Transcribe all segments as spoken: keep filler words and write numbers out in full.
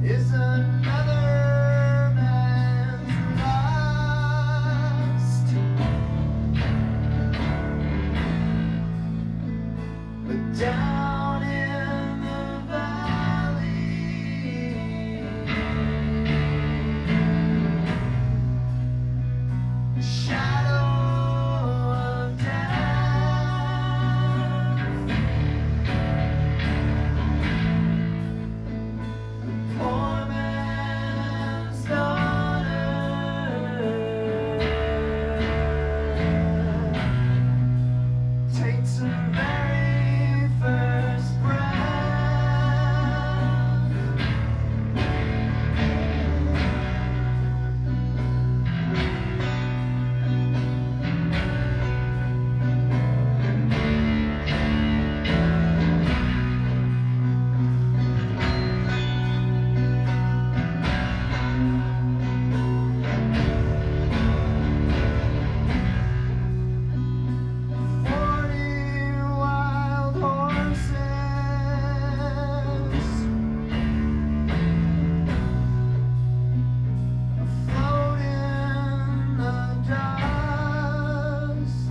is another man's lust. But down in the valley, the shadow of death, the poor man's daughter takes her very first breath. Forty wild horses afloat in the dust.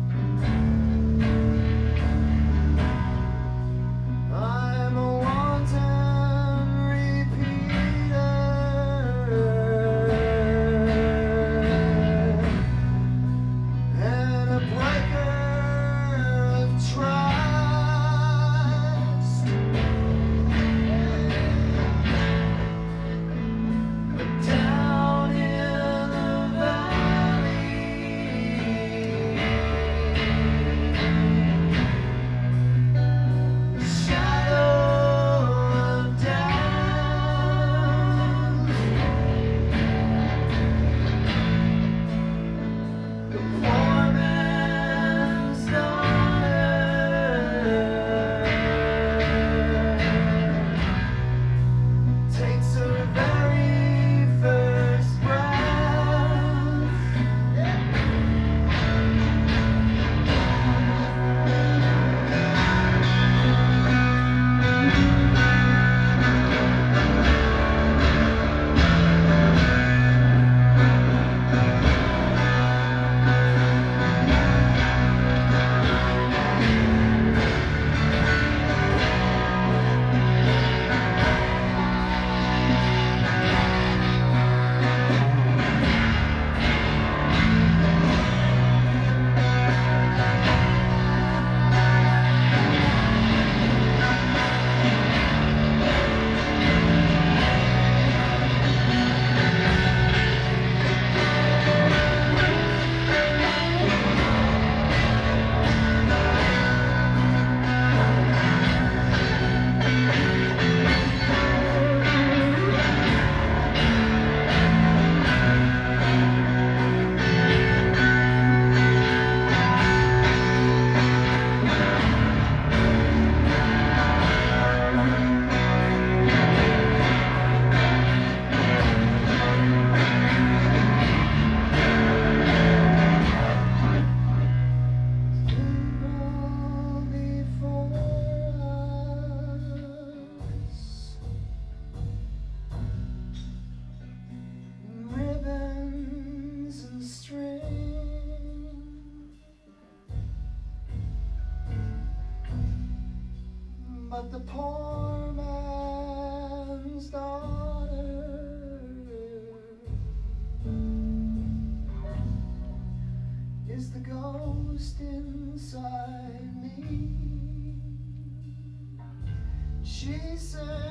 I'm a wanton repeater and a breaker of trust. But down in the valley, the shadow of death, the poor man's daughter takes her very first breath. Ribbons and string, but the poor man's daughter is the ghost inside me. She said